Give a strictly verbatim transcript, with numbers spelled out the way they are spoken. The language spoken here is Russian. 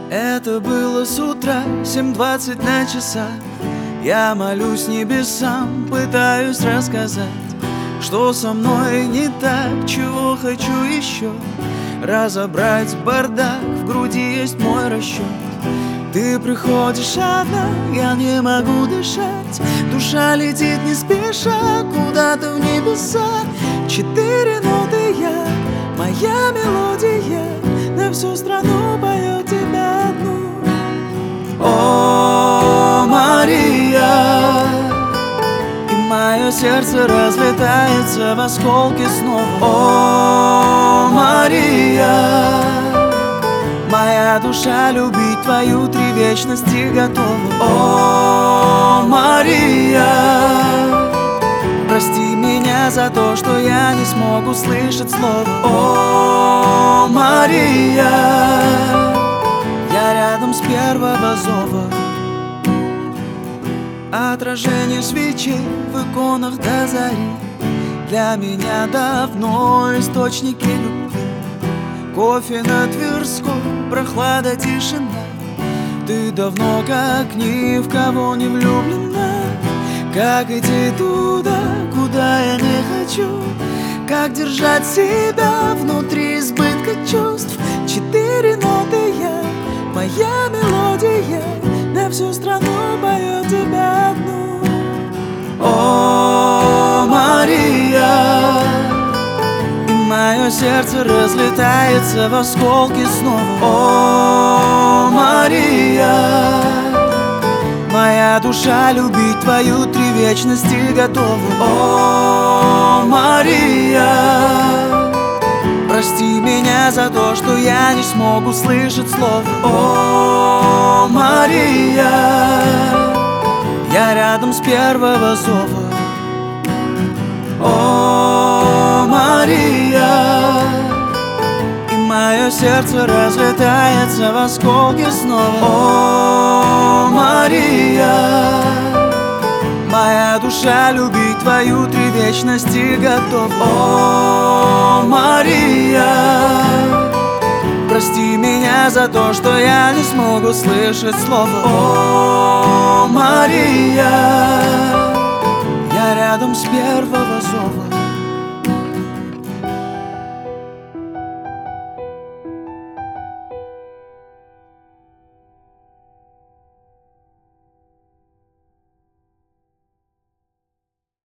Это было с утра, семь двадцать на часах. Я молюсь небесам, пытаюсь рассказать, что со мной не так, чего хочу еще. Разобрать бардак, в груди есть мой расчет. Ты приходишь одна, я не могу дышать. Душа летит не спеша куда-то в небеса. Четыре ноты я, моя мелодия, на всю страну поет тебя одну. О, Мария, и мое сердце разлетается в осколки снова. О, Мария, моя душа любить твою три вечности готова. О, Мария, прости меня за то, что я не смог услышать слово. О, Мария, я рядом с первого зова. Отражение свечей в иконах до зари для меня давно источники любви. Кофе на Тверской, прохлада, тишина. Ты давно как ни в кого не влюблена. Как идти туда, куда я не хочу? Как держать себя внутри избытка чувств? Четыре ноты я, моя мелодия, на всю страну поет тебя одну. О, Мария, и мое сердце разлетается в осколки снова. О, Мария, моя душа любить твою три вечности готова. О, Мария, прости меня за то, что я не смог услышать слово. О, Мария, я рядом с первого зова. О, Мария, и мое сердце разлетается в осколки снова. О, Мария, моя душа любить твою три вечности готова. О, Мария, прости меня за то, что я не смог услышать слово. О, Мария, я рядом с первого зова.